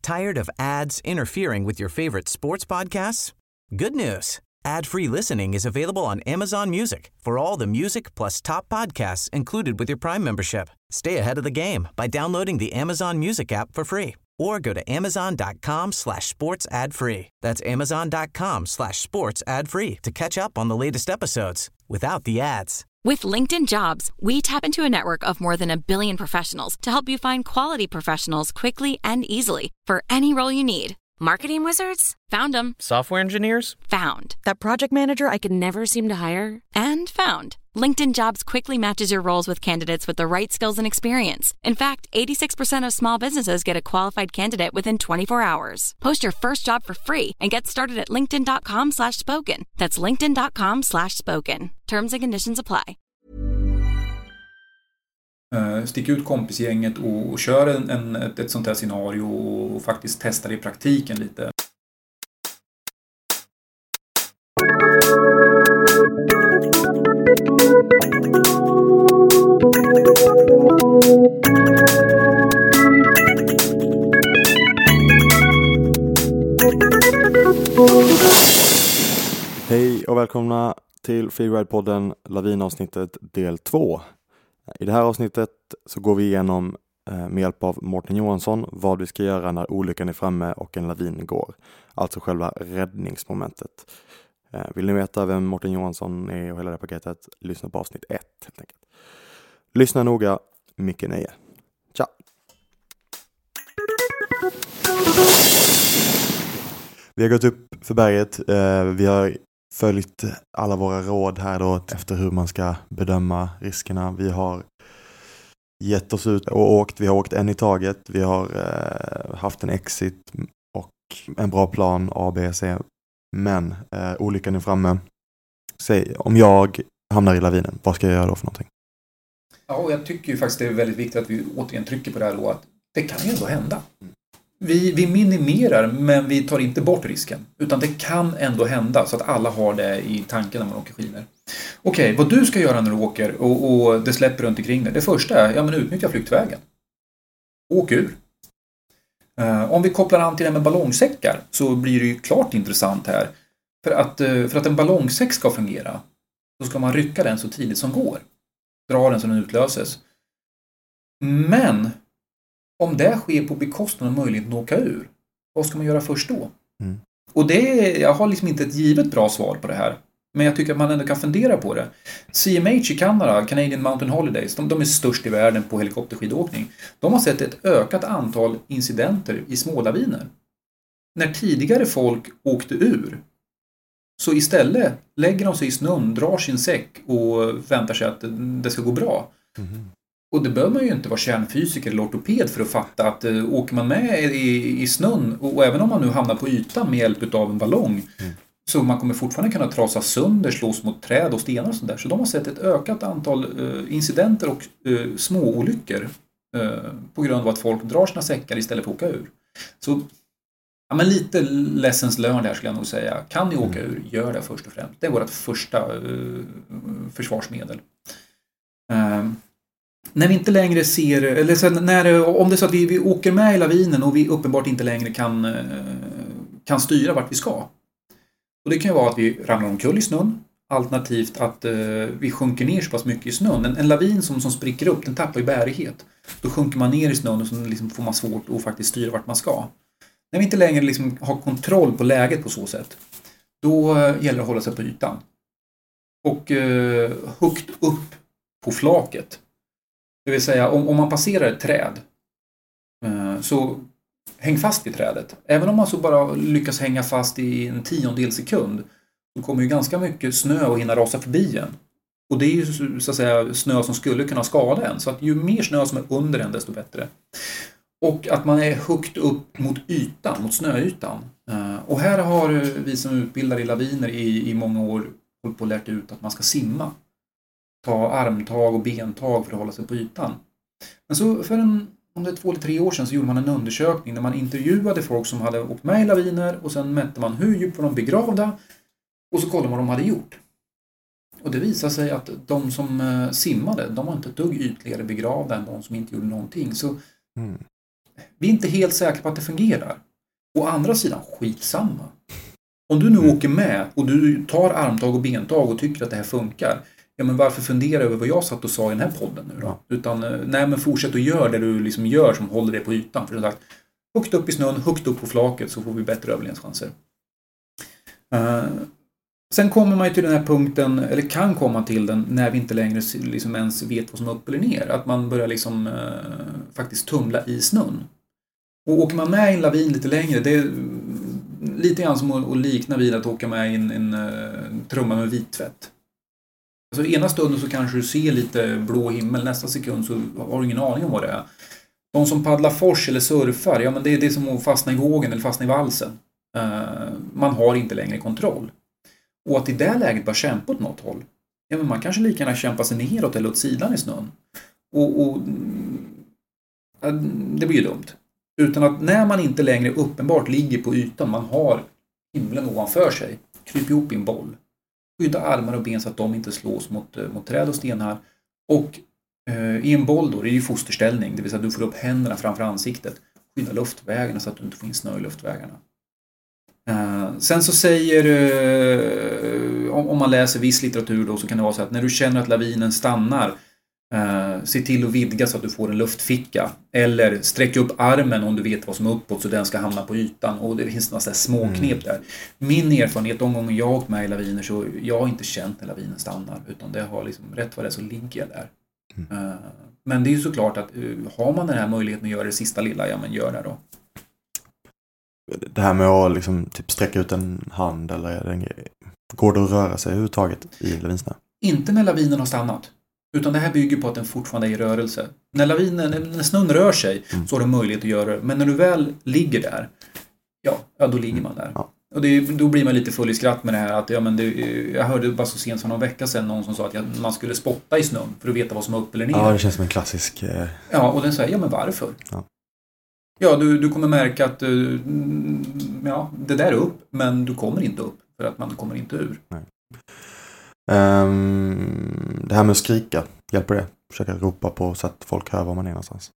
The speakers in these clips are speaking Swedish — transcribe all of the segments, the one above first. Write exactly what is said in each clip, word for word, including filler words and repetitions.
Tired of ads interfering with your favorite sports podcasts? Good news. Ad-free listening is available on Amazon Music for all the music plus top podcasts included with your Prime membership. Stay ahead of the game by downloading the Amazon Music app for free or go to amazon.com slash sports ad free. That's amazon.com slash sports ad free to catch up on the latest episodes without the ads. With LinkedIn Jobs, we tap into a network of more than a billion professionals to help you find quality professionals quickly and easily for any role you need. Marketing wizards? Found them. Software engineers? Found. That project manager I could never seem to hire? And found. LinkedIn Jobs quickly matches your roles with candidates with the right skills and experience. In fact, eighty-six percent of small businesses get a qualified candidate within twenty-four hours. Post your first job for free and get started at linkedin.com slash spoken. That's linkedin.com slash spoken. Terms and conditions apply. Uh, stick ut kompisgänget och, och kör en, en, ett, ett sånt här scenario och faktiskt testa det i praktiken lite. Hej och välkomna till Freeride-podden Lavinavsnittet del två. I det här avsnittet så går vi igenom eh, med hjälp av Mårten Johansson vad vi ska göra när olyckan är framme och en lavin går. Alltså själva räddningsmomentet. Eh, vill ni veta vem Mårten Johansson är och hela det paketet, lyssna på avsnitt ett helt enkelt. Lyssna noga, mycket nöje. Tja! Vi har gått upp för berget. Eh, vi har följt alla våra råd här då efter hur man ska bedöma riskerna. Vi har gett oss ut och åkt. Vi har åkt en i taget. Vi har eh, haft en exit och en bra plan A, B, C. Men eh, olyckan är framme. Säg, om jag hamnar i lavinen, vad ska jag göra då för någonting? Ja, och jag tycker ju faktiskt det är väldigt viktigt att vi återigen trycker på det här då, att det kan ju ändå hända. Vi, vi minimerar, men vi tar inte bort risken. Utan det kan ändå hända, så att alla har det i tanken när man åker skidor. Okej, vad du ska göra när du åker och, och det släpper runt omkring dig. Det första är, ja men utnyttja flyktvägen. Åk ur. Uh, om vi kopplar an till det med ballongsäckar så blir det ju klart intressant här. För att, uh, för att en ballongsäck ska fungera så ska man rycka den så tidigt som går. Dra den så den utlöses. Men om det sker på bekostnad av möjligheten att åka ur, vad ska man göra först då? Mm. Och det är, jag har liksom inte ett givet bra svar på det här. Men jag tycker att man ändå kan fundera på det. C M H i Kanada, Canadian Mountain Holidays, de, de är störst i världen på helikopterskidåkning. De har sett ett ökat antal incidenter i smålaviner. När tidigare folk åkte ur, så istället lägger de sig i snön, drar sin säck och väntar sig att det ska gå bra. Mm. Och det bör man ju inte vara kärnfysiker eller ortoped för att fatta att uh, åker man med i, i snön och, och även om man nu hamnar på ytan med hjälp av en ballong mm. så man kommer fortfarande kunna trasa sönder, slås mot träd och stenar och sånt där. Så de har sett ett ökat antal uh, incidenter och uh, små olyckor uh, på grund av att folk drar sina säckar istället för att åka ur. Så ja, men lite lessons learned här skulle jag nog säga. Kan ni åka ur, gör det först och främst. Det är vårt första uh, försvarsmedel. Uh, När vi inte längre ser, eller så när, om det är så att vi, vi åker med i lavinen och vi uppenbart inte längre kan, kan styra vart vi ska. Och det kan ju vara att vi ramlar omkull i snön, alternativt att uh, vi sjunker ner så pass mycket i snön. En, en lavin som, som spricker upp, den tappar ju bärighet. Då sjunker man ner i snön och så liksom får man svårt att faktiskt styra vart man ska. När vi inte längre liksom har kontroll på läget på så sätt, då uh, gäller det att hålla sig på ytan. Och uh, högt upp på flaket. Det vill säga, om, om man passerar ett träd eh, så häng fast vid trädet. Även om man så bara lyckas hänga fast i en tiondel sekund så kommer ju ganska mycket snö att hinna rasa förbi en. Och det är ju så att säga snö som skulle kunna skada en. Så att ju mer snö som är under en desto bättre. Och att man är högt upp mot ytan, mot snöytan. Eh, och här har vi som utbildar i laviner i, i många år hållit på att lärt ut att man ska simma. Ta armtag och bentag för att hålla sig på ytan. Men så för en, om det är två eller tre år sedan så gjorde man en undersökning där man intervjuade folk som hade åkt med i laviner och sen mätte man hur djupt var de begravda och så kollade man vad de hade gjort. Och det visade sig att de som simmade, de var inte ett dugg ytligare begravda än de som inte gjorde någonting. Så mm. Vi är inte helt säkra på att det fungerar. Å andra sidan, skitsamma. Om du nu mm. åker med och du tar armtag och bentag och tycker att det här funkar, ja men varför fundera över vad jag satt och sa i den här podden nu då? Ja. Utan, nej men fortsätt att göra det du liksom gör som håller dig på ytan. För som sagt, högt upp i snön, högt upp på flaket så får vi bättre överlevnadschanser. Uh, sen kommer man ju till den här punkten, eller kan komma till den, när vi inte längre liksom ens vet vad som är upp eller ner. Att man börjar liksom uh, faktiskt tumla i snön. Och åker man med i en lavin lite längre, det är lite grann som att likna vid att åka med i en, en, en trumma med vittvätt. Alltså ena stunden så kanske du ser lite blå himmel, nästa sekund så har du ingen aning om vad det är. De som paddlar fors eller surfar, ja men det är det som att fastna i vågen eller fastna i valsen. Uh, man har inte längre kontroll. Och att i det läget bara kämpa åt något håll. Ja men man kanske lika gärna kämpa sig neråt eller åt sidan i snön. Och, och uh, det blir ju dumt. Utan att när man inte längre uppenbart ligger på ytan, man har himlen ovanför sig, kryp ihop i en boll. Skydda armar och ben så att de inte slås mot, mot träd och stenar. Och eh, i en boll då, det är ju fosterställning, det vill säga att du får upp händerna framför ansiktet. Skydda luftvägarna så att du inte får in snö i luftvägarna. Eh, sen så säger, eh, om, om man läser viss litteratur då, så kan det vara så att när du känner att lavinen stannar, Uh, se till att vidga så att du får en luftficka. Eller sträcka upp armen om du vet vad som är uppåt så den ska hamna på ytan. Och det finns några små knep där. Min erfarenhet, de gånger jag har åkt med i laviner, så jag har inte känt när lavinen stannar. Utan det har liksom, rätt vad det är så ligger jag där. Mm. Uh, men det är ju såklart att uh, har man den här möjligheten att göra det sista lilla, ja men gör det då. Det här med att liksom, typ sträcka ut en hand eller är det, går det att röra sig överhuvudtaget i lavinsnö? Inte när lavinen har stannat. Utan det här bygger på att den fortfarande är i rörelse. När lavinen, när snön rör sig mm. så har du möjlighet att göra det. Men när du väl ligger där, ja, ja då ligger man där. Ja. Och det, då blir man lite full i skratt med det här. Att, ja, men det, jag hörde bara så sent som någon vecka sedan någon som sa att ja, man skulle spotta i snön för att veta vad som är upp eller ner. Ja, det känns som en klassisk... Eh... Ja, och den säger, ja men varför? Ja, ja du, du kommer märka att ja, det där är upp, men du kommer inte upp för att man kommer inte ur. Nej. Um, det här med att skrika, hjälper det? Försöka ropa på så att folk hör var man är någonstans.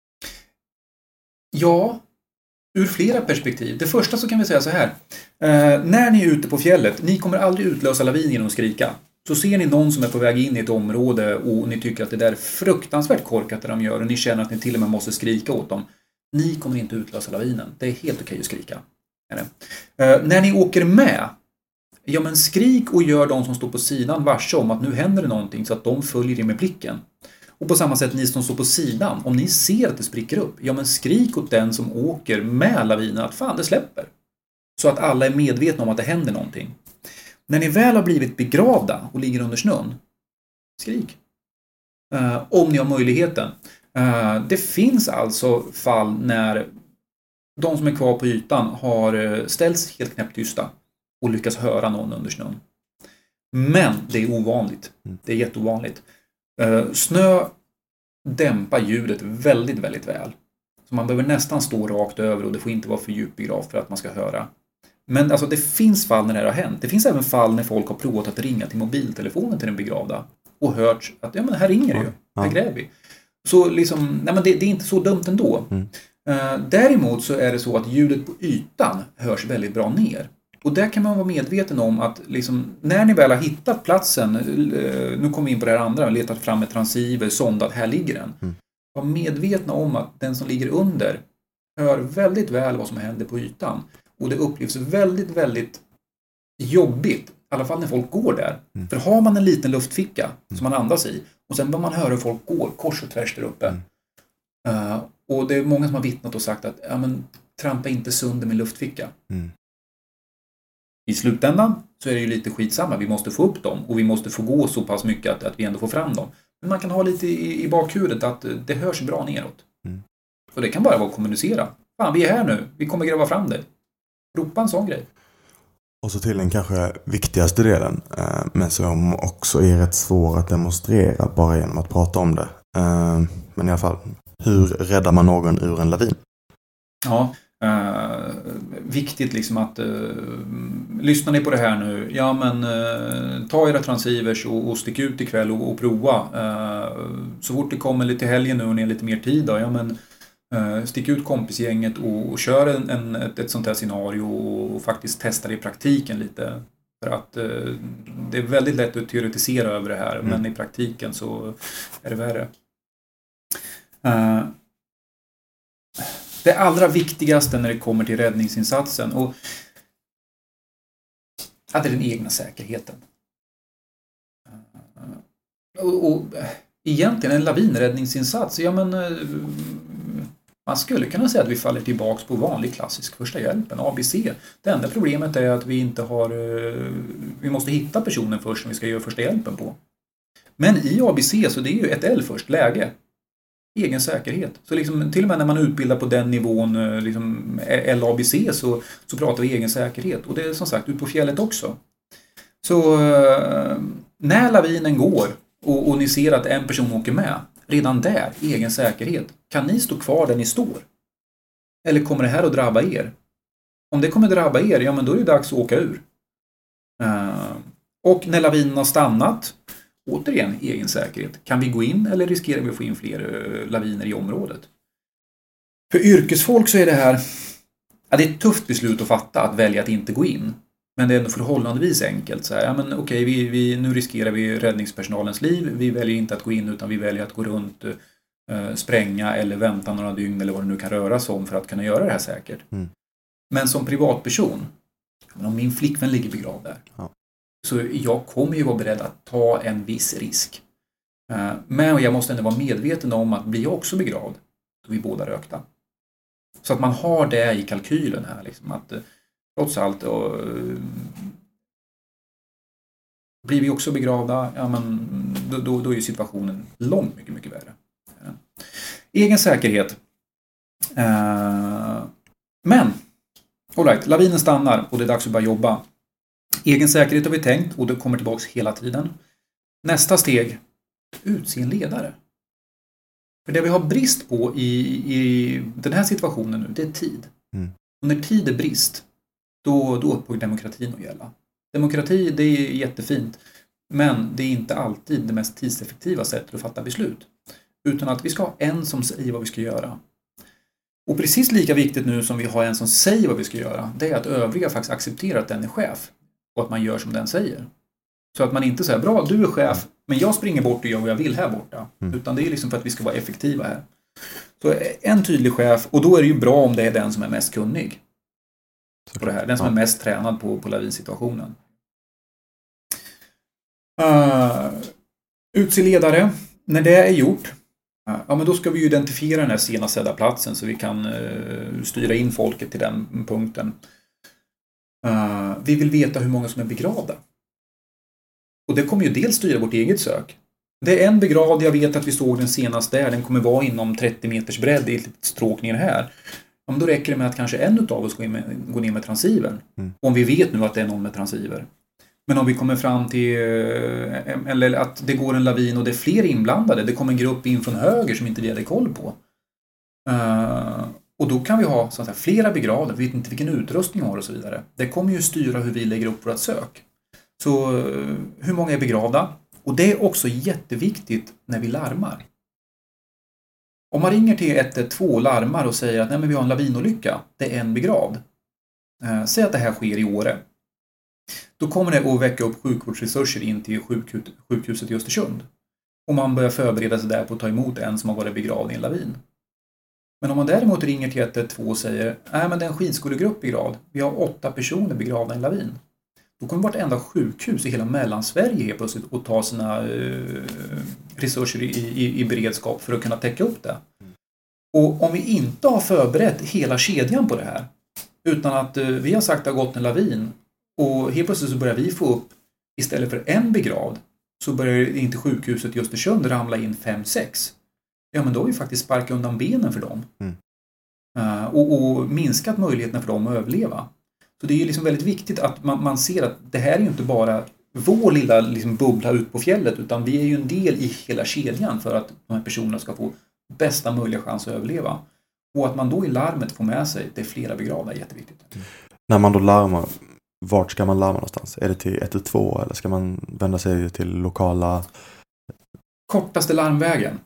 Ja, ur flera perspektiv. Det första så kan vi säga så här. Uh, när ni är ute på fjället, ni kommer aldrig utlösa lavin genom att skrika. Så ser ni någon som är på väg in i ett område och ni tycker att det där är fruktansvärt korkat det de gör och ni känner att ni till och med måste skrika åt dem. Ni kommer inte utlösa lavinen. Det är helt okej att skrika. Uh, när ni åker med, ja men skrik och gör de som står på sidan varse om att nu händer det någonting så att de följer er med blicken. Och på samma sätt ni som står på sidan, om ni ser att det spricker upp, ja men skrik åt den som åker med lavinen att fan det släpper. Så att alla är medvetna om att det händer någonting. När ni väl har blivit begravda och ligger under snön, skrik. Uh, om ni har möjligheten. Uh, det finns alltså fall när de som är kvar på ytan har ställts helt knäpptysta och lyckas höra någon under snön. Men det är ovanligt. Det är jätteovanligt. Uh, snö dämpar ljudet väldigt, väldigt väl. Så man behöver nästan stå rakt över och det får inte vara för djup begravd för att man ska höra. Men alltså det finns fall när det har hänt. Det finns även fall när folk har provat att ringa till mobiltelefonen till den begravda och hört att ja men här ringer det ju. Här gräver vi. Så liksom, nej men det, det är inte så dumt ändå. Mm. Uh, däremot så är det så att ljudet på ytan hörs väldigt bra ner. Och där kan man vara medveten om att liksom, när ni väl har hittat platsen, nu kommer vi in på det här andra, letat fram ett transceiver, sondat, här ligger den. Mm. Var medvetna om att den som ligger under hör väldigt väl vad som händer på ytan. Och det upplevs väldigt, väldigt jobbigt, i alla fall när folk går där. Mm. För har man en liten luftficka mm. som man andas i, och sen bör man höra hur folk går kors och tvärs där uppe. Mm. Uh, och det är många som har vittnat och sagt att ja, men, trampa inte sönder min luftficka. Mm. I slutändan så är det ju lite skitsamma. Vi måste få upp dem och vi måste få gå så pass mycket att, att vi ändå får fram dem. Men man kan ha lite i, i bakhuvudet att det hörs bra neråt. Mm. Så det kan bara vara att kommunicera. Fan, vi är här nu. Vi kommer gräva fram det. Ropa en sån grej. Och så till den kanske viktigaste delen. Men som också är rätt svår att demonstrera bara genom att prata om det. Men i alla fall, hur räddar man någon ur en lavin? Ja, Uh, viktigt liksom att uh, lyssnar ni på det här nu, ja men uh, ta era transceivers och, och stick ut ikväll och, och prova uh, så fort det kommer lite helgen nu och ni har lite mer tid då, ja men Uh, stick ut kompisgänget och, och kör en, en, ett, ett sånt här scenario och, och faktiskt testa det i praktiken lite. För att uh, det är väldigt lätt att teoretisera över det här, mm. men i praktiken så är det värre. Uh, det allra viktigaste när det kommer till räddningsinsatsen och ja, det är den egna säkerheten. Uh, och, och egentligen en lavinräddningsinsats, ja men man skulle kunna säga att vi faller tillbaks på vanlig klassisk första hjälpen, A B C. Det enda problemet är att vi inte har, vi måste hitta personen först som vi ska göra första hjälpen på. Men i A B C så det är ju ett L först, läge. Egen säkerhet. Så liksom, till och med när man utbildar på den nivån, liksom L A B C, så, så pratar vi egen säkerhet. Och det är som sagt ut på fjället också. Så när lavinen går och, och ni ser att en person åker med, redan där, egen säkerhet. Kan ni stå kvar där ni står? Eller kommer det här att drabba er? Om det kommer att drabba er, ja men då är det dags att åka ur. Uh, och när lavinen har stannat, återigen egen säkerhet. Kan vi gå in eller riskerar vi att få in fler uh, laviner i området? För yrkesfolk så är det här, ja, det är ett tufft beslut att fatta att välja att inte gå in. Men det är ändå förhållandevis enkelt. Så här, ja, men okej, vi, vi, nu riskerar vi räddningspersonalens liv. Vi väljer inte att gå in utan vi väljer att gå runt, eh, spränga eller vänta några dygn eller vad det nu kan röra sig om för att kunna göra det här säkert. Mm. Men som privatperson, om min flickvän ligger begravd där, ja. Så jag kommer ju vara beredd att ta en viss risk. Eh, men jag måste ändå vara medveten om att blir jag också begravd, då är vi båda rökta. Så att man har det i kalkylen här. Liksom, att trots allt och, blir vi också begravda, ja, men då, då, då är situationen långt mycket, mycket värre. Ja. Egen säkerhet. Uh, men, all right, lavinen stannar och det är dags att börja jobba. Egen säkerhet har vi tänkt och det kommer tillbaka hela tiden. Nästa steg, utse en ledare. För det vi har brist på i, i den här situationen nu, det är tid. Mm. Och när tid är brist, Då, då upphör demokratin att gälla. Demokrati, det är jättefint. Men det är inte alltid det mest tidseffektiva sättet att fatta beslut. Utan att vi ska ha en som säger vad vi ska göra. Och precis lika viktigt nu som vi har en som säger vad vi ska göra, det är att övriga faktiskt accepterar att den är chef. Och att man gör som den säger. Så att man inte säger, bra, du är chef, men jag springer bort och gör vad jag vill här borta. Mm. Utan det är liksom för att vi ska vara effektiva här. Så en tydlig chef, och då är det ju bra om det är den som är mest kunnig. På det här. Den som är mest tränad på, på lavinsituationen. Uh, utse ledare. När det är gjort, uh, ja, men då ska vi identifiera den här senast sedda platsen så vi kan uh, styra in folket till den punkten. Uh, vi vill veta hur många som är begravda. Och det kommer ju dels styra vårt eget sök. Det är en begravd, jag vet att vi såg den senast där. Den kommer vara inom trettio meters bredd i ett litet stråk ner här. Om då räcker det med att kanske en av oss går, med, går ner med transivern. Mm. Om vi vet nu att det är någon med transiver. Men om vi kommer fram till eller att det går en lavin och det är fler inblandade. Det kommer en grupp in från höger som inte vi hade koll på. Uh, och då kan vi ha så att säga, flera begravda. Vi vet inte vilken utrustning vi har och så vidare. Det kommer ju styra hur vi lägger upp vårt sök. Så uh, hur många är begravda? Och det är också jätteviktigt när vi larmar. Om man ringer till ett ett två och larmar och säger att nej, men vi har en lavinolycka, det är en begravd. Eh, säg att det här sker i Åre. Då kommer det att väcka upp sjukvårdsresurser in till sjukhus, sjukhuset i Östersund. Och man börjar förbereda sig där på att ta emot en som har varit begravd i en lavin. Men om man däremot ringer till ett ett två och säger nej, men det är en skidskolegrupp begravd. Vi har åtta personer begravda i en lavin. Då kommer vartenda sjukhus i hela Mellansverige helt plötsligt att ta sina eh, resurser i, i, i beredskap för att kunna täcka upp det. Och om vi inte har förberett hela kedjan på det här, utan att eh, vi har sagt att det har gått en lavin och helt plötsligt så börjar vi få upp, istället för en begravd, så börjar inte sjukhuset i Östersund ramla in fem sex. Ja, men då har vi faktiskt sparkat undan benen för dem. Mm. Uh, och, och minskat möjligheterna för dem att överleva. Så det är ju liksom väldigt viktigt att man, man ser att det här är ju inte bara vår lilla liksom bubbla ut på fjället, utan vi är ju en del i hela kedjan för att de här personerna ska få bästa möjliga chans att överleva. Och att man då i larmet får med sig det är flera begravda är jätteviktigt. Mm. När man då larmar, vart ska man larma någonstans? Är det till ett ett två eller ska man vända sig till lokala? Kortaste larmvägen.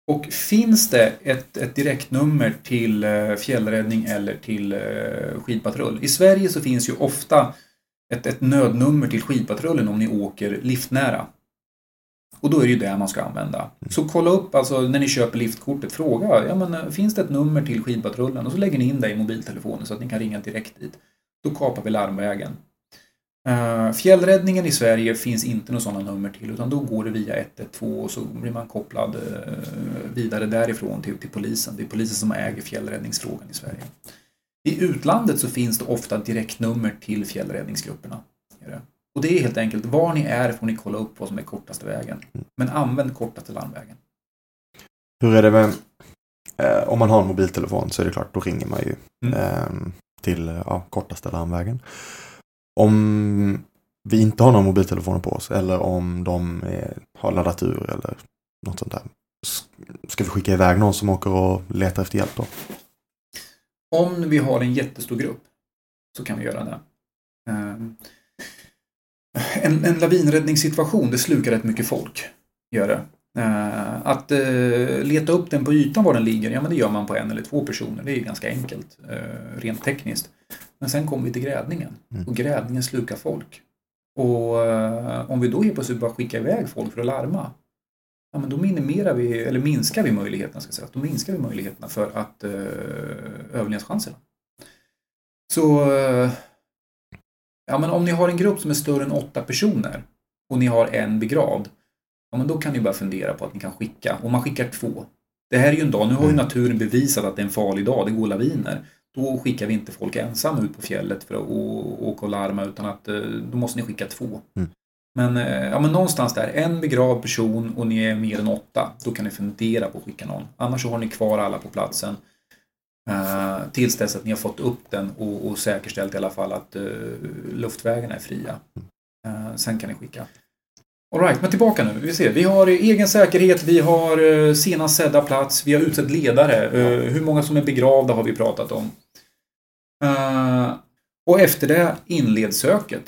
Och finns det ett, ett direktnummer till eh, fjällräddning eller till eh, skidpatrull? I Sverige så finns ju ofta ett, ett nödnummer till skidpatrullen om ni åker liftnära. Och då är det ju det man ska använda. Så kolla upp, alltså när ni köper liftkortet, fråga, ja men finns det ett nummer till skidpatrullen? Och så lägger ni in det i mobiltelefonen så att ni kan ringa direkt dit. Då kapar vi larmvägen. Uh, fjällräddningen i Sverige finns inte någon sådana nummer till, utan då går det via ett ett två och så blir man kopplad uh, vidare därifrån till, till polisen. Det är polisen som äger fjällräddningsfrågan i Sverige. I utlandet så finns det ofta direktnummer till fjällräddningsgrupperna. Och det är helt enkelt, var ni är får ni kolla upp vad som är kortaste vägen. Men använd kortaste landvägen. Hur är det med, eh, om man har en mobiltelefon så är det klart, då ringer man ju mm. eh, till ja, kortaste landvägen. Om vi inte har några mobiltelefoner på oss eller om de är, har laddat ur eller något sånt där, ska vi skicka iväg någon som åker och letar efter hjälp då? Om vi har en jättestor grupp så kan vi göra det. Um, En, en lavinräddningssituation, det slukar rätt mycket folk. Gör det. Uh, att uh, leta upp den på ytan var den ligger, ja men det gör man på en eller två personer. Det är ganska enkelt, uh, rent tekniskt. Men sen kommer vi till grävningen. Mm. Och grävningen slukar folk. Och uh, om vi då helt plötsligt bara skickar iväg folk för att larma, ja men då minimerar vi, eller minskar vi möjligheterna, ska jag säga. Då minskar vi möjligheterna för att uh, överlevnadschanserna. Så... Uh, Ja, men om ni har en grupp som är större än åtta personer och ni har en begravd, ja, men då kan ni bara fundera på att ni kan skicka. Om man skickar två. Det här är ju en dag, nu har ju naturen bevisat att det är en farlig dag, det går laviner. Då skickar vi inte folk ensamma ut på fjället för att åka och larma, utan att då måste ni skicka två. Mm. Men, ja, men någonstans där, en begravd person och ni är mer än åtta, då kan ni fundera på att skicka någon. Annars så har ni kvar alla på platsen. Uh, tills dess att ni har fått upp den och, och säkerställt i alla fall att uh, luftvägarna är fria. Uh, sen kan ni skicka. All right, men tillbaka nu. Vi ser. Vi har egen säkerhet, vi har uh, senast sedda plats, vi har utsett ledare. Uh, hur många som är begravda har vi pratat om. Uh, och efter det inleds söket.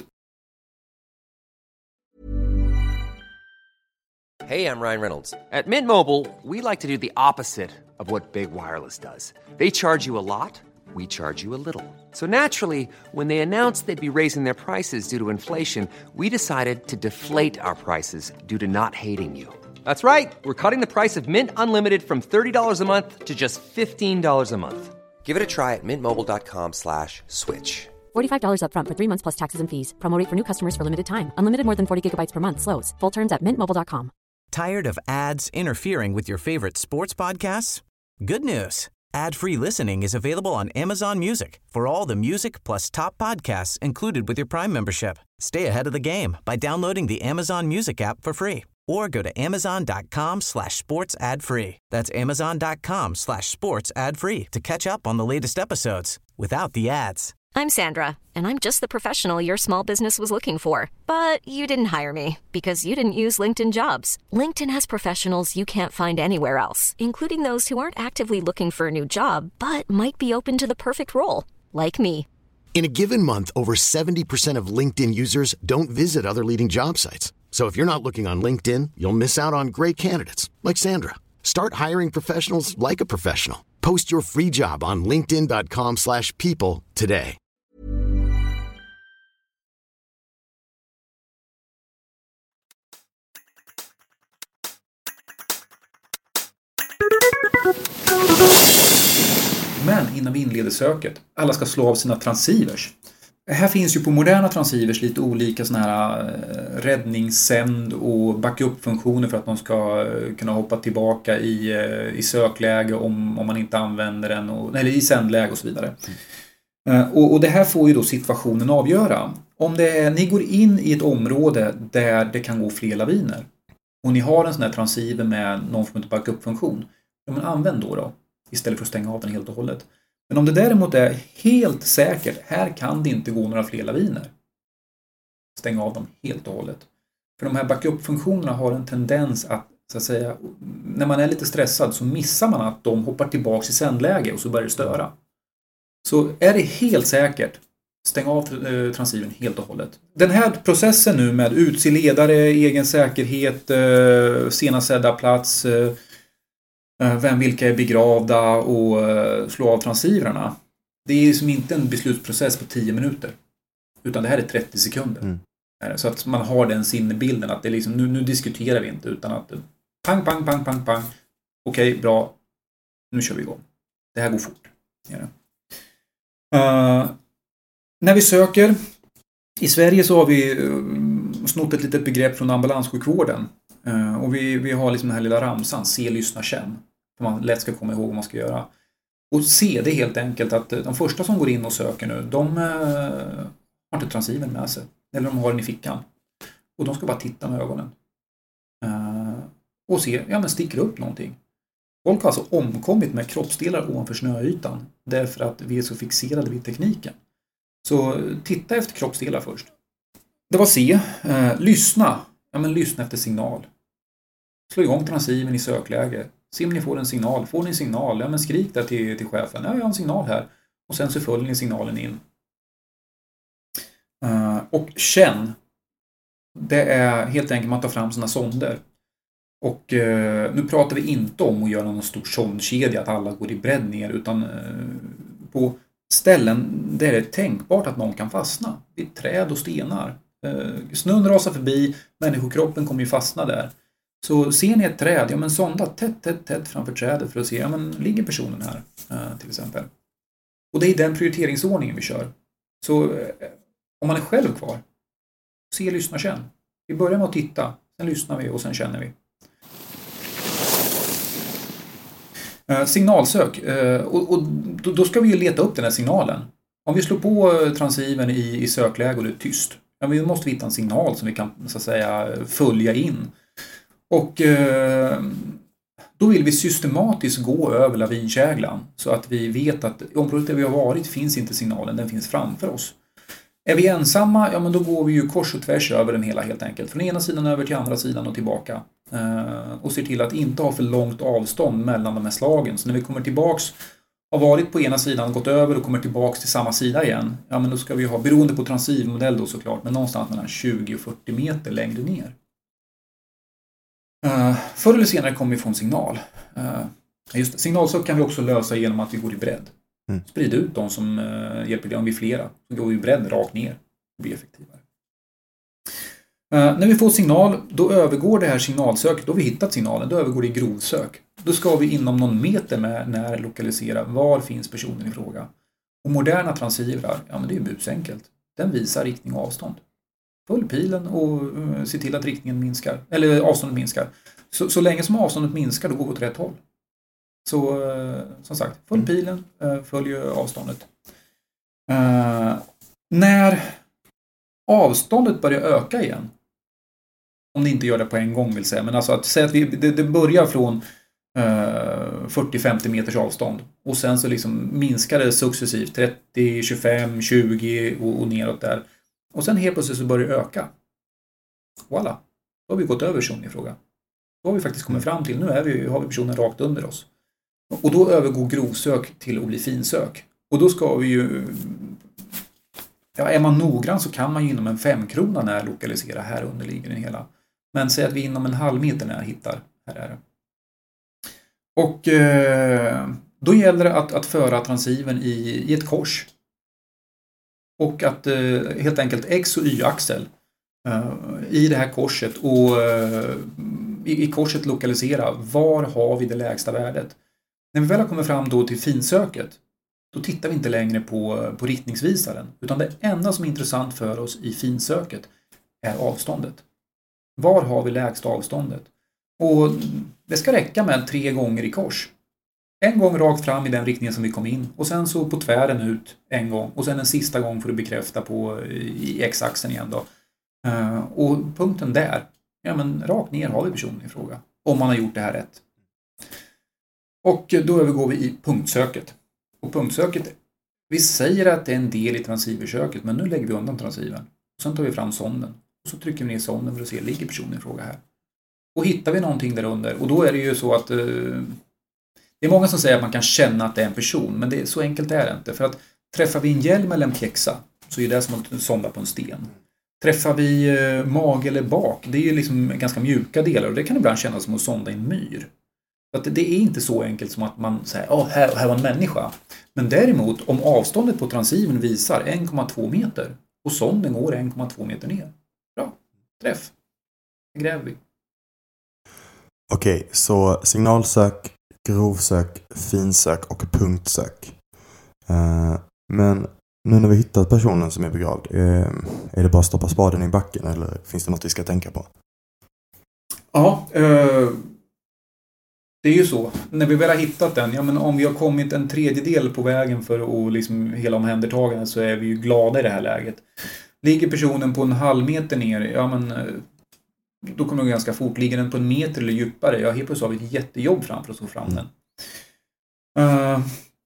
Hey, I'm Ryan Reynolds. At Mint Mobile, we like to do the opposite of what Big Wireless does. They charge you a lot, we charge you a little. So naturally, when they announced they'd be raising their prices due to inflation, we decided to deflate our prices due to not hating you. That's right. We're cutting the price of Mint Unlimited from thirty dollars a month to just fifteen dollars a month. Give it a try at mintmobile.com slash switch. forty-five dollars up front for three months plus taxes and fees. Promo rate for new customers for limited time. Unlimited more than forty gigabytes per month. Slows full terms at mint mobile dot com. Tired of ads interfering with your favorite sports podcasts? Good news. Ad-free listening is available on Amazon Music for all the music plus top podcasts included with your Prime membership. Stay ahead of the game by downloading the Amazon Music app for free or go to amazon.com slash sports ad free. That's amazon.com slash sports ad free to catch up on the latest episodes without the ads. I'm Sandra, and I'm just the professional your small business was looking for. But you didn't hire me because you didn't use LinkedIn Jobs. LinkedIn has professionals you can't find anywhere else, including those who aren't actively looking for a new job, but might be open to the perfect role, like me. In a given month, over seventy percent of LinkedIn users don't visit other leading job sites. So if you're not looking on LinkedIn, you'll miss out on great candidates, like Sandra. Start hiring professionals like a professional. Post your free job on linkedin.com slash people today. Men innan vi inleder söket, alla ska slå av sina transceivers. Här finns ju på moderna transceivers lite olika såna här räddningssänd och backup-funktioner för att de ska kunna hoppa tillbaka i, i sökläge om, om man inte använder den, och, eller i sändläge och så vidare. Mm. Och, och det här får ju då situationen avgöra. Om det är, ni går in i ett område där det kan gå fler laviner och ni har en sån här transceiver med någon form av backup-funktion, ja, men använd då då istället för att stänga av den helt och hållet. Men om det däremot är helt säkert, här kan det inte gå några fler laviner, stäng av dem helt och hållet. För de här backup-funktionerna har en tendens att, så att säga, när man är lite stressad så missar man att de hoppar tillbaka i sändläge och så börjar det störa. Så är det helt säkert, stäng av transceivern helt och hållet. Den här processen nu med utse ledare, egen säkerhet, senast sedda plats, vem vilka är begravda och slå av transcivrarna. Det är som inte en beslutsprocess på tio minuter. Utan det här är trettio sekunder. Mm. Så att man har den sinnebilden att det är liksom, nu, nu diskuterar vi inte utan att pang, pang, pang, pang, pang. Okej, okay, bra. Nu kör vi igång. Det här går fort. Ja. Uh, när vi söker i Sverige så har vi uh, snott ett litet begrepp från ambulanssjukvården. Uh, och vi, vi har liksom den här lilla ramsan, se, lyssna, känn. För man lätt ska komma ihåg vad man ska göra. Och se, det är helt enkelt att de första som går in och söker nu, de uh, har inte transcivern med sig. Eller de har den i fickan. Och de ska bara titta med ögonen. Uh, och se, ja men sticker upp någonting. Folk har alltså omkommit med kroppsdelar ovanför snöytan. Därför att vi är så fixerade vid tekniken. Så titta efter kroppsdelar först. Det var se. Uh, lyssna. Ja men lyssna efter signal. Slå igång transcivern i sökläge. Se om ni får en signal. Får ni en signal? Ja men skrik där till, till chefen. Ja, jag har en signal här. Och sen så följer ni signalen in. Uh, och känn. Det är helt enkelt man tar fram sina sonder. Och uh, nu pratar vi inte om att göra någon stor sondkedja att alla går i bredd ner. Utan uh, på ställen där det är tänkbart att någon kan fastna. Vid träd och stenar. Uh, snön rasar förbi. Människokroppen kommer ju fastna där. Så ser ni ett träd, ja men sonda tätt, tätt, tätt framför trädet för att se, ja men ligger personen här uh, till exempel. Och det är den prioriteringsordningen vi kör. Så uh, om man är själv kvar, se, lyssna, känn. Vi börjar med att titta, sen lyssnar vi och sen känner vi. Uh, signalsök, uh, och, och då, då ska vi ju leta upp den här signalen. Om vi slår på transcivern i, i sökläge och det är tyst, ja, men då måste vi hitta en signal som vi kan så att säga följa in. Och uh, då vill vi systematiskt gå över lavinkäglan så att vi vet att i området där vi har varit finns inte signalen, den finns framför oss. Är vi ensamma, ja men då går vi ju kors och tvärs över den hela helt enkelt. Från ena sidan över till andra sidan och tillbaka. Uh, och ser till att inte ha för långt avstånd mellan de här slagen. Så när vi kommer tillbaks, har varit på ena sidan, gått över och kommer tillbaks till samma sida igen. Ja men då ska vi ha, beroende på transcivmodell då såklart, men någonstans mellan tjugo och fyrtio meter längre ner. Uh, förr eller senare kommer vi få en signal. Uh, just det, signalsök kan vi också lösa genom att vi går i bredd. Mm. Sprida ut de som uh, hjälper till, om vi är flera. Så går vi i bredd rakt ner. Det blir effektivare. Uh, när vi får signal, då övergår det här signalsöket, då har vi hittat signalen, då övergår det i grovsök. Då ska vi inom någon meter med när lokalisera var finns personen i fråga. Och moderna transcivrar, ja men det är ju busenkelt. Den visar riktning och avstånd. Följ pilen och uh, se till att riktningen minskar, eller avståndet minskar. Så, så länge som avståndet minskar, då går vi åt rätt håll. Så uh, som sagt, följ pilen, uh, följ avståndet. Uh, när avståndet börjar öka igen, om det inte gör det på en gång vill säga, men alltså att säga att vi, det, det börjar från uh, fyrtio till femtio meters avstånd och sen så liksom minskar det successivt trettio, tjugofem, tjugo och, och neråt där. Och sen helt plötsligt så börjar det öka. Voilà. Då har vi gått över personen i fråga. Då har vi faktiskt kommit fram till, nu är vi, har vi personen rakt under oss. Och då övergår grovsök till att bli finsök. Och då ska vi ju, ja är man noggrann så kan man ju inom en femkrona när lokalisera, här under ligger den hela. Men säg att vi inom en halv meter när hittar, här är det. Och eh, då gäller det att, att föra transcivern i, i ett kors. Och att eh, helt enkelt X- och Y-axel eh, i det här korset och eh, i, i korset lokalisera var har vi det lägsta värdet. När vi väl har kommit fram då till finsöket, då tittar vi inte längre på, på riktningsvisaren. Utan det enda som är intressant för oss i finsöket är avståndet. Var har vi lägsta avståndet? Och det ska räcka med tre gånger i kors. En gång rakt fram i den riktningen som vi kom in. Och sen så på tvären ut en gång. Och sen en sista gång får du bekräfta på i X-axeln igen då. Uh, och punkten där. Ja men rakt ner har vi personen i fråga. Om man har gjort det här rätt. Och då övergår vi i punktsöket. Och punktsöket. Vi säger att det är en del i transciversöket. Men nu lägger vi undan transcivern. Och sen tar vi fram sonden. Och så trycker vi ner sonden för att se ligger personen i fråga här. Och hittar vi någonting där under. Och då är det ju så att. Uh, Det är många som säger att man kan känna att det är en person, men det är, så enkelt är det inte. För att träffar vi en hjälm eller en pjäxa så är det som att sonda på en sten. Träffar vi eh, mag eller bak, det är ju liksom ganska mjuka delar och det kan ibland kännas som att sonda i en myr. Så att det är inte så enkelt som att man säger, ja, här, här var en människa. Men däremot, om avståndet på transceiven visar en komma två meter och sonden går en komma två meter ner. Bra, träff. Det gräver vi. Okej, så signalsök, grovsök, finsök och punktsök. Uh, men nu när vi hittat personen som är begravd, uh, är det bara att stoppa spaden i backen eller finns det något vi ska tänka på? Ja, uh, det är ju så. När vi väl har hittat den, ja men om vi har kommit en tredjedel på vägen för att liksom hela omhändertagandet så är vi ju glada i det här läget. Ligger personen på en halv meter ner, ja men då kommer det ganska fort. Ligger den på en meter eller djupare, ja helt plötsligt har vi ett jättejobb framför oss att få fram den. Uh,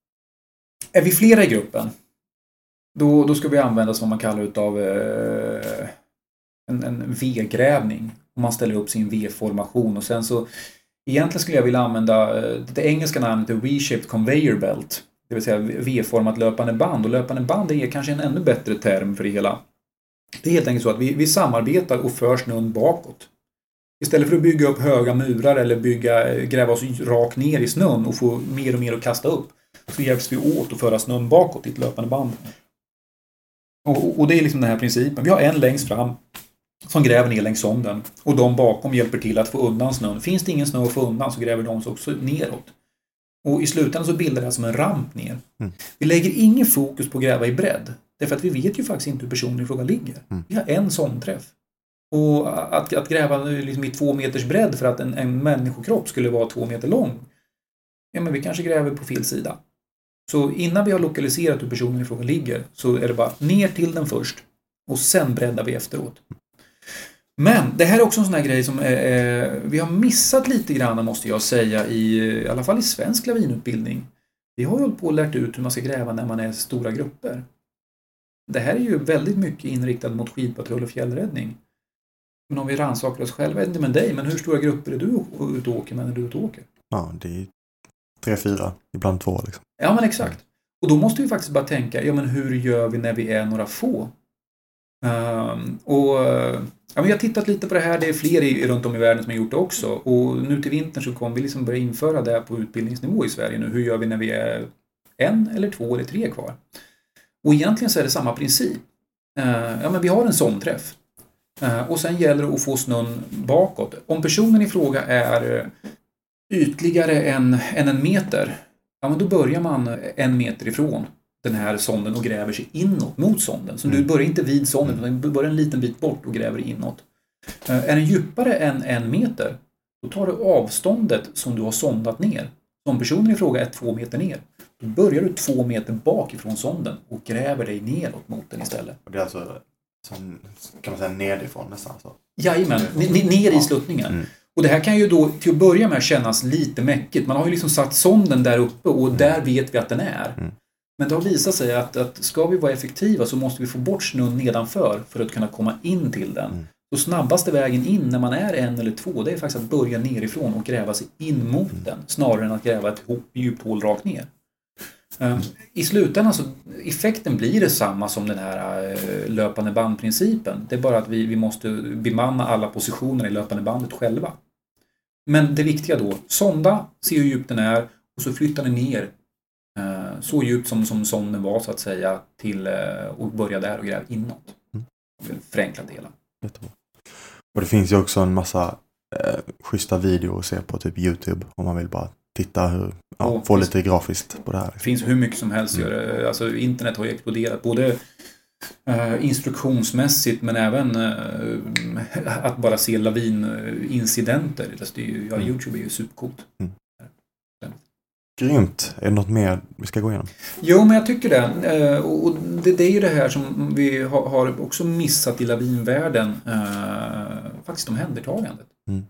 är vi flera i gruppen, då, då ska vi använda vad man kallar utav uh, en, en V-grävning. Om man ställer upp sin V-formation och sen så egentligen skulle jag vilja använda det engelska namnet V-shaped conveyor belt. Det vill säga V-format löpande band. Och löpande band är kanske en ännu bättre term för det hela. Det är helt enkelt så att vi, vi samarbetar och för snön bakåt. Istället för att bygga upp höga murar eller bygga, gräva oss rakt ner i snön och få mer och mer att kasta upp. Så hjälps vi åt att föra snön bakåt i ett löpande band. Och, och det är liksom den här principen. Vi har en längst fram som gräver ner längs sonden. Och de bakom hjälper till att få undan snön. Finns det ingen snö att få undan så gräver de också neråt. Och i slutändan så bildar det som en ramp ner. Mm. Vi lägger ingen fokus på att gräva i bredd. Därför att vi vet ju faktiskt inte hur personen i fråga ligger. Mm. Vi har en sån träff. Och att, att gräva liksom i två meters bredd för att en, en människokropp skulle vara två meter lång. Ja men vi kanske gräver på fel sida. Så innan vi har lokaliserat hur personen i fråga ligger så är det bara ner till den först. Och sen breddar vi efteråt. Men det här är också en sån här grej som eh, vi har missat lite grann måste jag säga i, i alla fall i svensk lavinutbildning. Vi har ju hållit på och lärt ut hur man ska gräva när man är stora grupper. Det här är ju väldigt mycket inriktat mot skidpatrull och fjällräddning. Men om vi rannsakar oss själva, jag vet inte med dig, men hur stora grupper är du ute och åker med när du är ute och åker? Ja, det är tre, fyra, ibland två liksom. Ja, men exakt. Och då måste vi faktiskt bara tänka, ja men hur gör vi när vi är några få? Um, och ja, men jag har tittat lite på det här, det är fler i, runt om i världen som har gjort det också. Och nu till vintern så kommer vi liksom börja införa det på utbildningsnivå i Sverige nu. Hur gör vi när vi är en eller två eller tre kvar? Och egentligen så är det samma princip. Uh, ja men vi har en sån träff. Uh, och sen gäller det att få snön bakåt. Om personen i fråga är ytligare än, än en meter, ja men då börjar man en meter ifrån den här sonden och gräver sig inåt mot sonden. Så mm. du börjar inte vid sonden, utan du börjar en liten bit bort och gräver inåt. Uh, är den djupare än en meter, då tar du avståndet som du har sondat ner. Om personen i fråga är två meter ner, då börjar du två meter bak ifrån sonden och gräver dig neråt mot den istället. Och det är alltså som, kan man säga nedifrån nästan så? Jajamän, n- ner i sluttningen. Mm. Och det här kan ju då till att börja med kännas lite mäckigt. Man har ju liksom satt sonden där uppe och mm. där vet vi att den är. Mm. Men det har visat sig att, att ska vi vara effektiva så måste vi få bort snön nedanför för att kunna komma in till den. Mm. Så snabbaste vägen in när man är en eller två, det är faktiskt att börja nerifrån och gräva sig in mot mm. den. Snarare än att gräva ett djupt hål rakt ner. Um, I slutändan så effekten blir det samma som den här uh, löpande bandprincipen. Det är bara att vi, vi måste bemanna alla positioner i löpande bandet själva. Men det viktiga då, sonda, se hur djupt den är och så flyttar ni ner uh, så djupt som, som sonden var så att säga till, uh, och börja där och gräva inåt. Mm. Förenkla delen. Jättebra. Och det finns ju också en massa eh, schyssta videor att se på typ YouTube om man vill bara titta hur, ja, och få lite grafiskt på det här. Det finns hur mycket som helst. Mm. Alltså internet har ju exploderat både uh, instruktionsmässigt men även uh, att bara se lavinincidenter. Det är ju, ja, mm. YouTube är ju supercoolt. Mm. Grymt. Är det något mer vi ska gå igenom? Jo, men jag tycker det. Och det, det är ju det här som vi har också missat i lavinvärlden. Faktiskt omhändertagandet. Mm.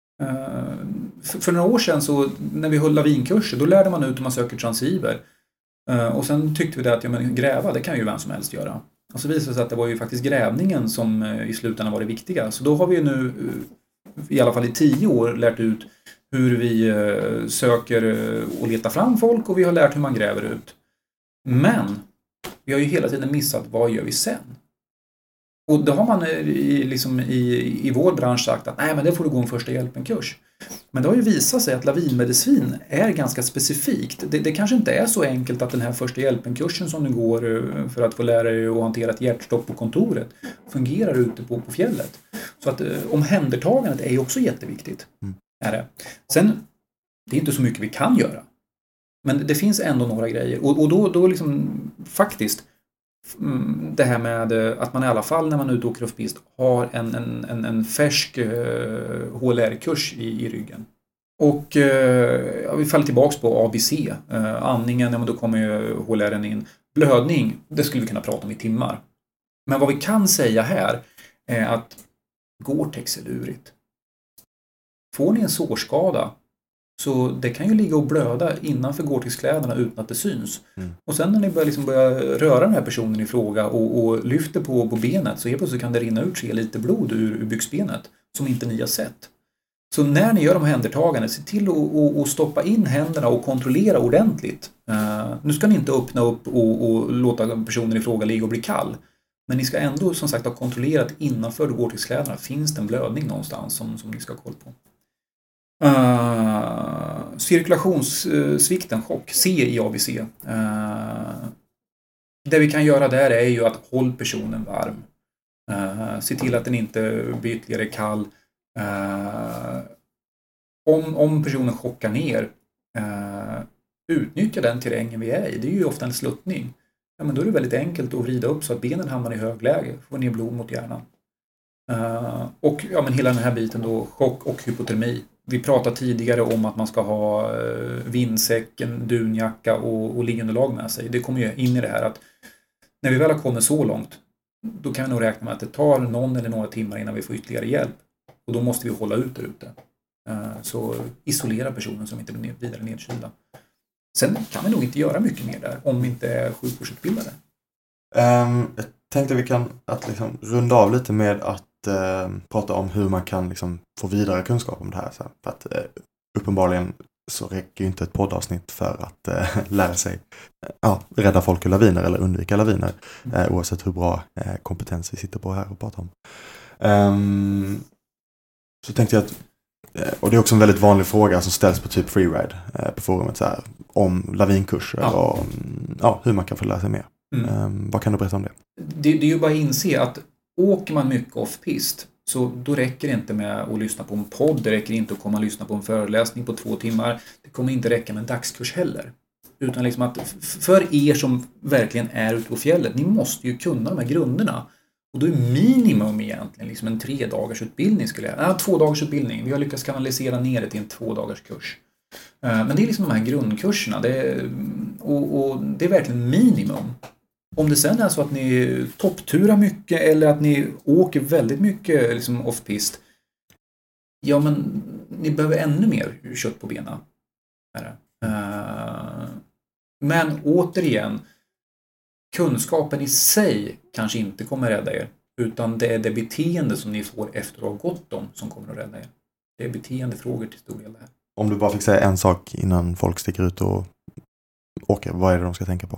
För, för några år sedan så när vi höll lavinkurser då lärde man ut hur man söker transceiver. Och sen tyckte vi det att ja, men gräva, det kan ju vem som helst göra. Och så visade det sig att det var ju faktiskt grävningen som i slutändan var det viktiga. Så då har vi nu i alla fall i tio år lärt ut hur vi söker och letar fram folk och vi har lärt hur man gräver ut. Men vi har ju hela tiden missat vad gör vi sen? Och då har man i, liksom i, i vår bransch sagt att nej, men det får du gå en första hjälpen-kurs. Men det har ju visat sig att lavinmedicin är ganska specifikt. Det, det kanske inte är så enkelt att den här första hjälpen-kursen som du går för att få lära dig att hantera ett hjärtstopp på kontoret fungerar ute på, på fjället. Så att omhändertagandet är ju också jätteviktigt. Mm. Är det. Sen, det är inte så mycket vi kan göra. Men det finns ändå några grejer. Och, och då, då liksom faktiskt det här med att man i alla fall när man är ute och åker off-pist har en, en, en, en färsk uh, H L R-kurs i, i ryggen. Och uh, vi faller tillbaka på A B C. Uh, andningen, ja, men då kommer ju H L R in. Blödning, det skulle vi kunna prata om i timmar. Men vad vi kan säga här är att Gore-Tex är lurigt. Får ni en sårskada så det kan ju ligga och blöda innanför Gore-Tex-kläderna utan att det syns. Mm. Och sen när ni börjar, liksom börja röra den här personen i fråga och, och lyfter på, på benet så helt plötsligt kan det rinna ut tre liter blod ur, ur byxbenet som inte ni har sett. Så när ni gör de händertagande, se till att och, och stoppa in händerna och kontrollera ordentligt. Uh, nu ska ni inte öppna upp och, och låta personen i fråga ligga och bli kall. Men ni ska ändå som sagt ha kontrollerat innanför Gore-Tex-kläderna. Finns det en blödning någonstans som, som ni ska ha koll på? Uh, cirkulationssvikten, chock, C i A B C. Uh, det vi kan göra där är ju att hålla personen varm. Uh, se till att den inte blir ytterligare kall. Uh, om, om personen chockar ner, uh, utnyttja den terrängen vi är i. Det är ju ofta en sluttning. Ja, men då är det väldigt enkelt att vrida upp så att benen hamnar i högläge. Få ner blod mot hjärnan. Uh, och ja, men hela den här biten då, chock och hypotermi. Vi pratade tidigare om att man ska ha uh, vindsäck, en dunjacka och, och liggunderlag med sig. Det kommer ju in i det här att när vi väl har kommit så långt, då kan vi nog räkna med att det tar någon eller några timmar innan vi får ytterligare hjälp. Och då måste vi hålla ut där ute. Uh, så isolera personen som inte blir vidare nedkylda. Sen kan vi nog inte göra mycket mer där om vi inte är sjukvårdsutbildade. Um, jag tänkte vi kan att liksom runda av lite med att uh, prata om hur man kan liksom få vidare kunskap om det här. Så för att uh, uppenbarligen så räcker ju inte ett poddavsnitt för att uh, lära sig uh, rädda folk ur laviner eller undvika laviner. Uh, oavsett hur bra uh, kompetens vi sitter på här och pratar om. Um, så tänkte jag att, och det är också en väldigt vanlig fråga som ställs på typ freeride uh, på forumet så här, om lavinkurser ja. och um, ja, hur man kan få lära sig mer. Mm. Um, vad kan du berätta om det? det? Det är ju bara att inse att åker man mycket off-pist så då räcker det inte med att lyssna på en podd, det räcker inte att komma och lyssna på en föreläsning på två timmar. Det kommer inte räcka med en dagskurs heller. Utan liksom att för er som verkligen är ute på fjället, ni måste ju kunna de här grunderna. Och då är minimum egentligen liksom en tre dagars utbildning skulle jag säga. Två dagars utbildning. Vi har lyckats kanalisera ner det till en två dagars kurs. Men det är liksom de här grundkurserna. Det är, och, och det är verkligen minimum. Om det sen är så att ni toppturar mycket eller att ni åker väldigt mycket liksom off-pist. Ja, men ni behöver ännu mer kött på benen. Men återigen, kunskapen i sig kanske inte kommer att rädda er. Utan det är det beteende som ni får efter att ha gått dem som kommer att rädda er. Det är beteendefrågor till stor del här. Om du bara fick säga en sak innan folk sticker ut och åker, vad är det de ska tänka på?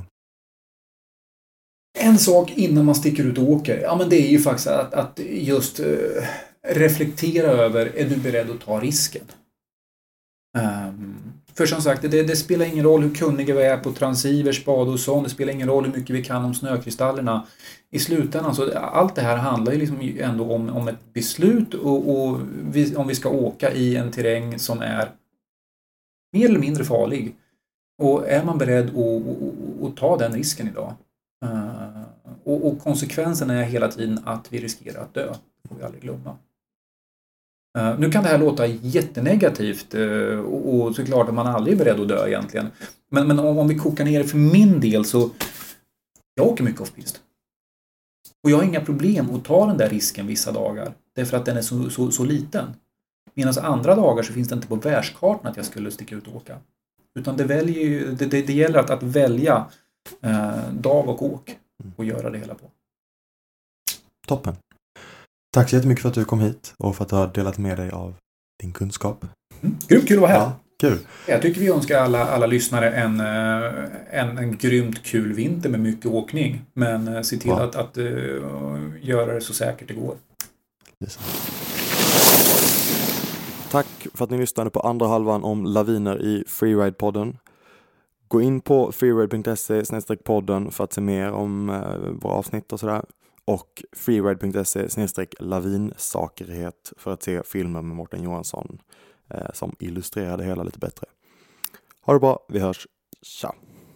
En sak innan man sticker ut och åker, ja men det är ju faktiskt att, att just uh, reflektera över, är du beredd att ta risken? Um, för som sagt, det, det spelar ingen roll hur kunniga vi är på transivers, spad och sånt, det spelar ingen roll hur mycket vi kan om snökristallerna. I slutändan, så allt det här handlar ju liksom ändå om, om ett beslut och, och vi, om vi ska åka i en terräng som är mer eller mindre farlig. Och är man beredd att, att, att ta den risken idag? Uh, och, och konsekvensen är hela tiden att vi riskerar att dö. Det får vi aldrig glömma. Uh, nu kan det här låta jättenegativt uh, och, och såklart att man aldrig är beredd att dö egentligen. Men, men om, om vi kokar ner det för min del så jag åker mycket off-pist. Och jag har inga problem att ta den där risken vissa dagar. Därför att den är så, så, så liten. Medan andra dagar så finns det inte på världskartan att jag skulle sticka ut och åka. Utan det, väljer, det, det, det gäller att, att välja eh, dag och åk och göra det hela på. Toppen. Tack så jättemycket för att du kom hit och för att du har delat med dig av din kunskap. Mm, grymt kul att vara här. Ja, Kul. Jag tycker vi önskar alla, alla lyssnare en, en, en grymt kul vinter med mycket åkning. Men se till ja. att, att uh, göra det så säkert det går. Yes. Tack för att ni lyssnade på andra halvan om laviner i Freeride-podden. Gå in på freeride punkt se slash podden för att se mer om uh, våra avsnitt och sådär. Och freeride punkt se slash lavinsakerhet för att se filmer med Mårten Johansson eh, som illustrerar det hela lite bättre. Ha det bra, vi hörs. Tja!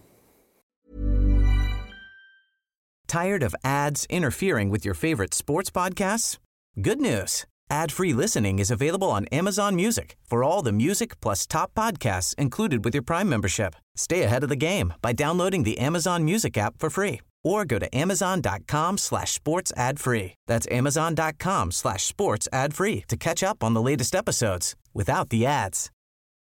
Tired of ads interfering with your favorite sports podcasts? Good news! Ad-free listening is available on Amazon Music for all the music plus top podcasts included with your Prime membership. Stay ahead of the game by downloading the Amazon Music app for free or go to amazon.com slash sports ad free. That's amazon.com slash sports ad free to catch up on the latest episodes without the ads.